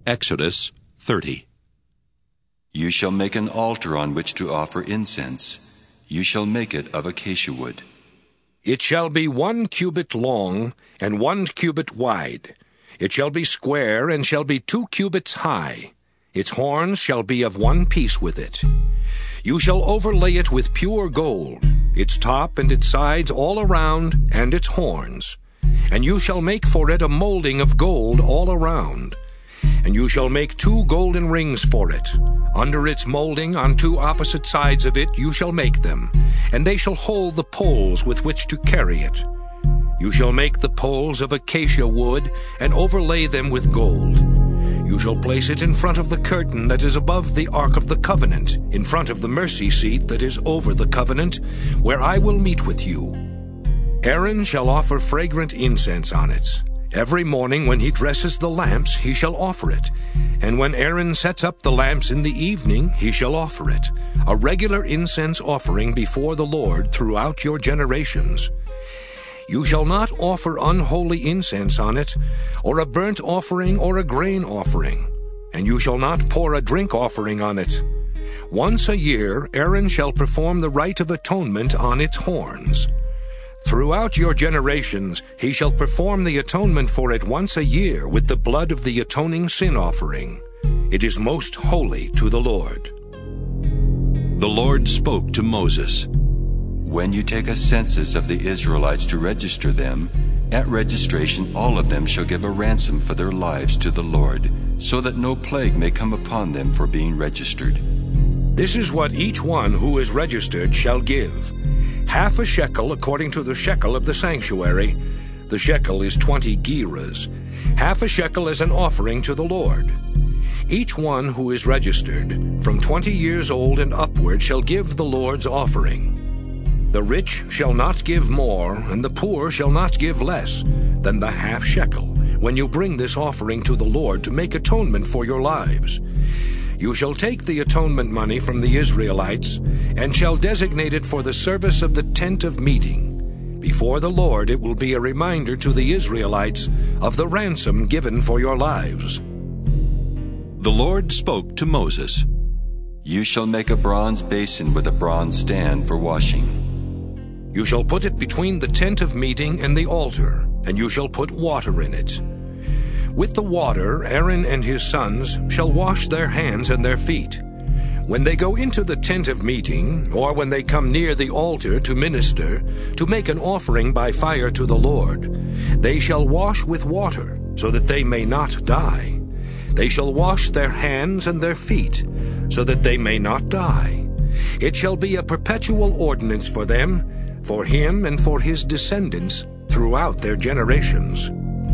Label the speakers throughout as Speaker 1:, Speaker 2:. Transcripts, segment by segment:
Speaker 1: Exodus 30.
Speaker 2: You shall make an altar on which to offer incense. You shall make it of acacia wood.
Speaker 3: It shall be 1 cubit long and 1 cubit wide. It shall be square and shall be 2 cubits high. Its horns shall be of one piece with it. You shall overlay it with pure gold, its top and its sides all around, and its horns. And you shall make for it a molding of gold all around. And you shall make 2 golden rings for it. Under its molding, on 2 opposite sides of it, you shall make them, and they shall hold the poles with which to carry it. You shall make the poles of acacia wood, and overlay them with gold. You shall place it in front of the curtain that is above the Ark of the Covenant, in front of the mercy seat that is over the covenant, where I will meet with you. Aaron shall offer fragrant incense on it. Every morning when he dresses the lamps, he shall offer it. And when Aaron sets up the lamps in the evening, he shall offer it, a regular incense offering before the Lord throughout your generations. You shall not offer unholy incense on it, or a burnt offering or a grain offering, and you shall not pour a drink offering on it. Once a year Aaron shall perform the rite of atonement on its horns. Throughout your generations he shall perform the atonement for it once a year with the blood of the atoning sin offering. It is most holy to the Lord.
Speaker 1: The Lord spoke to Moses.
Speaker 2: When you take a census of the Israelites to register them, at registration all of them shall give a ransom for their lives to the Lord, so that no plague may come upon them for being registered.
Speaker 3: This is what each one who is registered shall give: half a shekel according to the shekel of the sanctuary. The shekel is 20 gerahs. Half a shekel as an offering to the Lord. Each one who is registered, from 20 years old and upward, shall give the Lord's offering. The rich shall not give more, and the poor shall not give less than the half shekel, when you bring this offering to the Lord to make atonement for your lives. You shall take the atonement money from the Israelites, and shall designate it for the service of the tent of meeting. Before the Lord it will be a reminder to the Israelites of the ransom given for your lives.
Speaker 1: The Lord spoke to Moses.
Speaker 2: You shall make a bronze basin with a bronze stand for washing.
Speaker 3: You shall put it between the tent of meeting and the altar, and you shall put water in it. With the water Aaron and his sons shall wash their hands and their feet. When they go into the tent of meeting, or when they come near the altar to minister, to make an offering by fire to the Lord, they shall wash with water, so that they may not die. They shall wash their hands and their feet, so that they may not die. It shall be a perpetual ordinance for them, for him and for his descendants throughout their generations.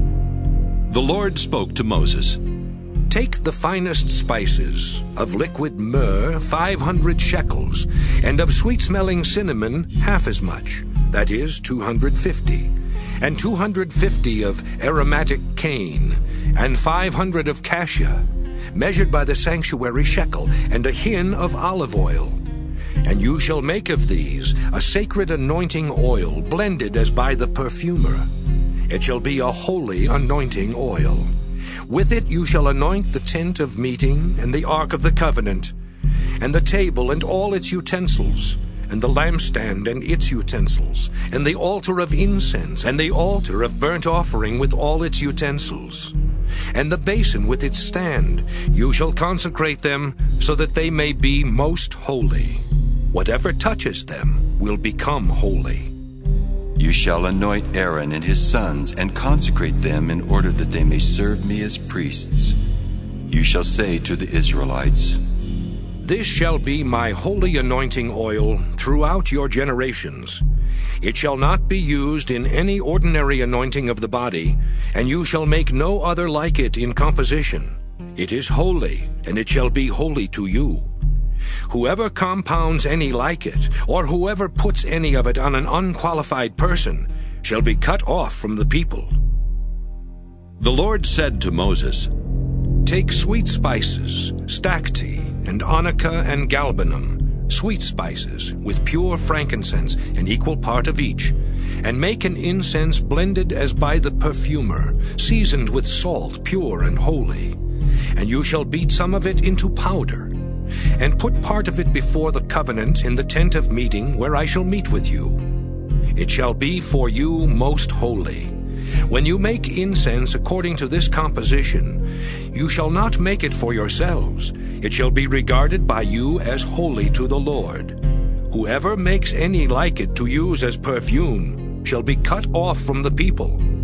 Speaker 1: The Lord spoke to Moses.
Speaker 3: Take the finest spices, of liquid myrrh 500 shekels, and of sweet-smelling cinnamon half as much, that is 250, and 250 of aromatic cane, and 500 of cassia, measured by the sanctuary shekel, and a hin of olive oil. And you shall make of these a sacred anointing oil, blended as by the perfumer. It shall be a holy anointing oil. With it you shall anoint the tent of meeting, and the Ark of the Covenant, and the table and all its utensils, and the lampstand and its utensils, and the altar of incense, and the altar of burnt offering with all its utensils, and the basin with its stand. You shall consecrate them, so that they may be most holy. Whatever touches them will become holy.
Speaker 2: You shall anoint Aaron and his sons, and consecrate them in order that they may serve me as priests. You shall say to the Israelites,
Speaker 3: This shall be my holy anointing oil throughout your generations. It shall not be used in any ordinary anointing of the body, and you shall make no other like it in composition. It is holy, and it shall be holy to you. Whoever compounds any like it, or whoever puts any of it on an unqualified person, shall be cut off from the people.
Speaker 1: The Lord said to Moses,
Speaker 3: Take sweet spices, stacte, and onycha and galbanum, sweet spices, with pure frankincense, an equal part of each, and make an incense blended as by the perfumer, seasoned with salt, pure and holy. and you shall beat some of it into powder, and put part of it before the covenant in the tent of meeting, where I shall meet with you. It shall be for you most holy. When you make incense according to this composition, you shall not make it for yourselves. It shall be regarded by you as holy to the Lord. Whoever makes any like it to use as perfume shall be cut off from the people.